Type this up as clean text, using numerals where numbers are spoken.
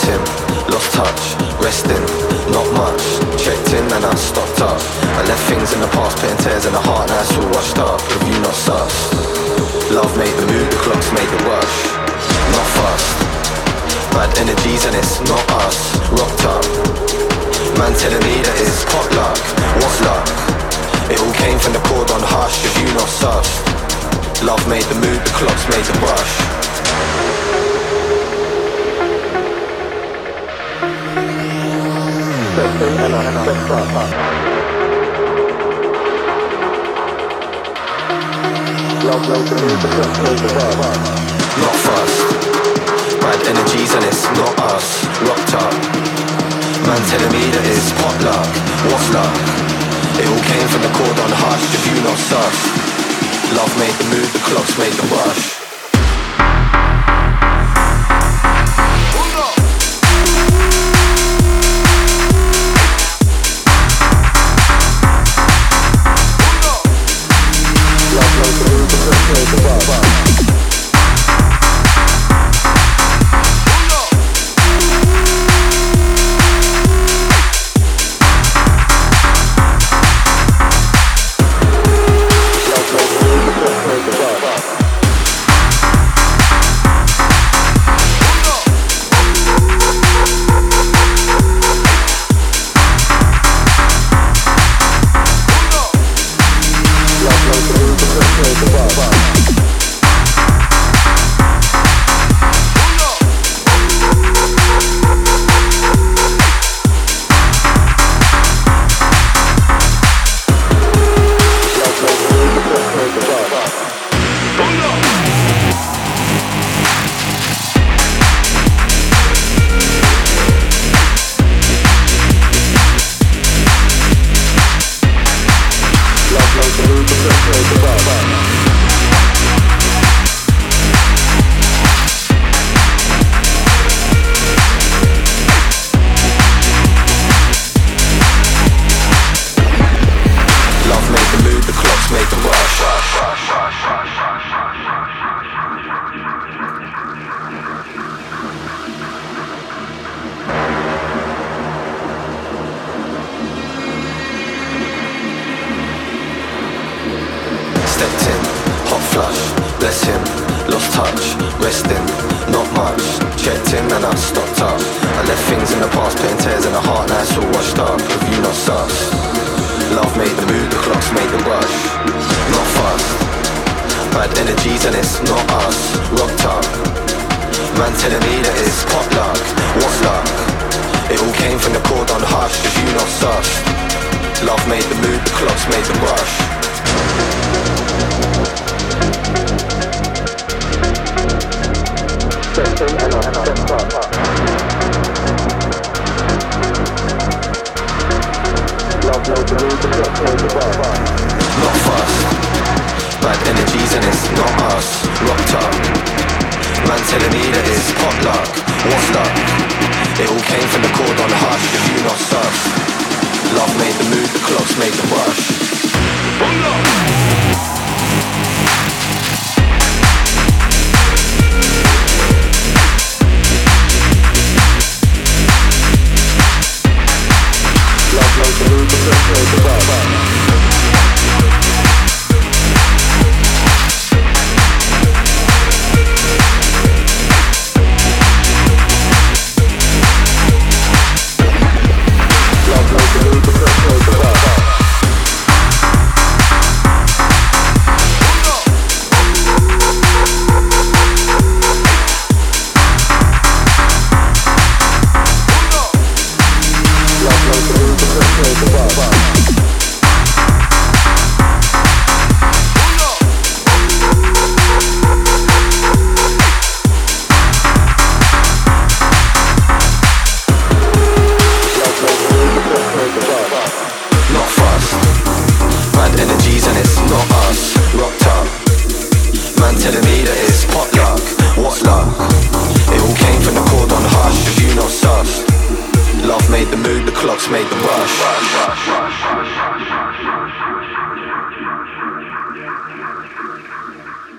him, lost touch, resting, not much. Checked in and I stocked up. I left things in the past, putting tears in the heart, now it's all washed up. With you not sus. Love made the move, the clocks made the rush. Not fast. Bad energies and it's not us. Rocked up. Man telling me that it's potluck. What's luck? It all came from the chord on hush. With you not sus. Love made the move, the clocks made the rush. Not fast. Bad energies and it's not us. Rocked up. Man telling me that it's potluck. What's luck? It all came from the chord on hush. If you not sus. Love made the move, the clocks made the rush. Made the rush.